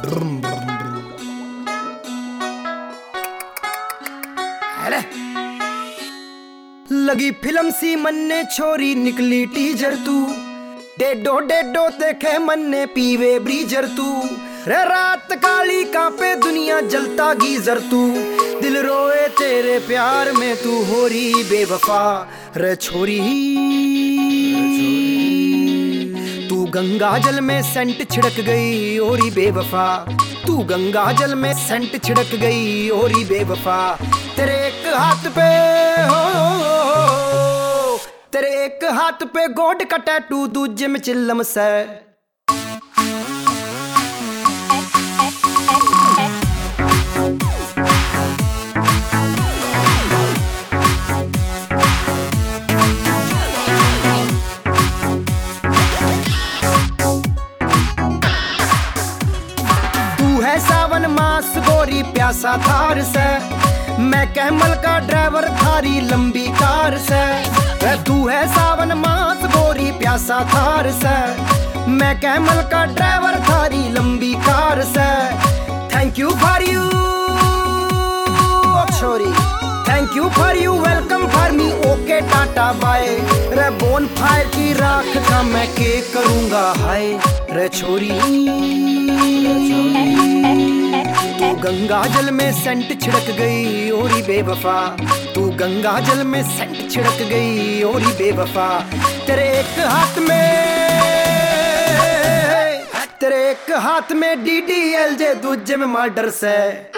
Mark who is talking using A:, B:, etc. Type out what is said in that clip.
A: लगी फिल्म सी मन्ने छोरी निकली टीजर तू डेडो डेडो देखे मन्ने पीवे ब्रीजर तू रे रात काली कांपे दुनिया जलता गीजर तू दिल रोए तेरे प्यार में तू हो रही बेवफा रे छोरी तू गंगा जल में सेंट छिड़क गई ओरी बेवफा तू गंगा जल में सेंट छिड़क गई ओरी बेवफा तेरे एक हाथ पे तेरे एक हाथ पे गोड का टैटू दूजे में चिल्लम से तू है सावन मास गोरी प्यासा थार से मैं कैमल का ड्राइवर थारी लंबी कार से तू है सावन मास गोरी प्यासा थार से मैं कैमल का ड्राइवर थारी लंबी कार से थैंक यू फॉर यू छोरी thank you for you welcome for me okay ta-ta bye रे बोन फायर की राख का मैं के करूंगा हाय रे छोरी तू गंगा जल में सेंट छिड़क गई ओरी बेवफा तू गंगा जल में सेंट छिड़क गई ओरी बेवफा तेरे एक हाथ में DDLJ दूजे में मर्डर से